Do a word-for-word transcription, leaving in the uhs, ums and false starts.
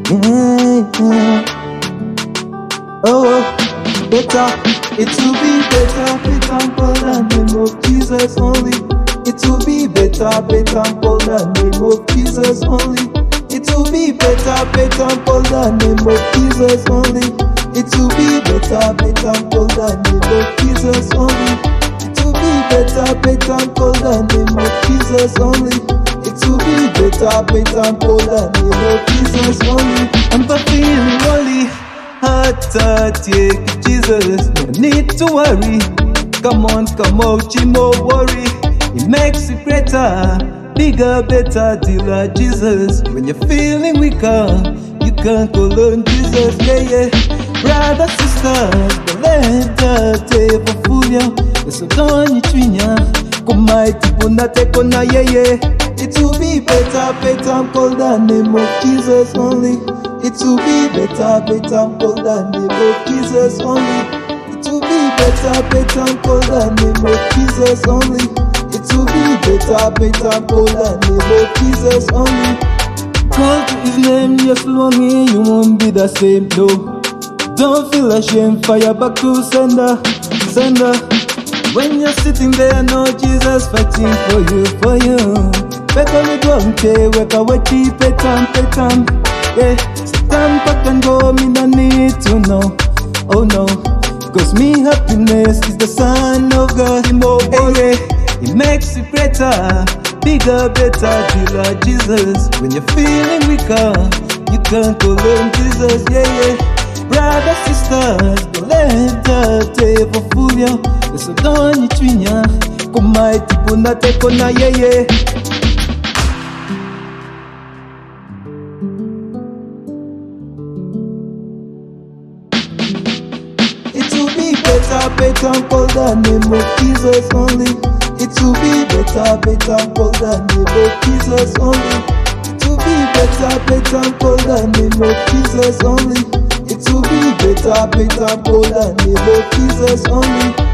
Yeah, yeah. Oh, better. It will be better, better for the name of Jesus only. It will be better, better for the name of Jesus only. It will be better, better for the name of Jesus only. It will be better, better for the name of Jesus only. It will be better, better for the name of Jesus only. It will be better, better for the name of Jesus only. I'm not feeling lonely, heart take Jesus, no need to worry. Come on, come out, you no worry. It makes it greater, bigger, better, dealer Jesus. When you're feeling weaker, you can call on Jesus, yeah, yeah. Brothers, sisters, the letter table for you. It's a done, you Kumaiti Punate Kona, yeah, yeah. It will be better, better, call the name of Jesus only. It will be better, better, call the name of Jesus only. It will be better, better, call the name of Jesus only. It will be better, better, call the name of Jesus only. Call to his name, yes, lonely, you won't be the same, no. Don't feel ashamed, fire back to sender, sender. When you're sitting there, know Jesus fighting for you, for you. Better we don't care, we can wait, petam, petam. Yeah, stand back and go, me no need to know, oh no. Cause me happiness is the Son of God, oh yeah. It makes it greater, bigger, better, dealer Jesus. When you're feeling weaker, you can call on Jesus, yeah, yeah. Brothers, sisters, the letter table for you. It's a done, you twin ya. Kumaiti Punate Kona, yeah, yeah. It will be better, better, call the name of Jesus only. It will be better, better, call the name of Jesus only. It will be better, better, call the name of Jesus only. It will be better, better, call the name of Jesus only.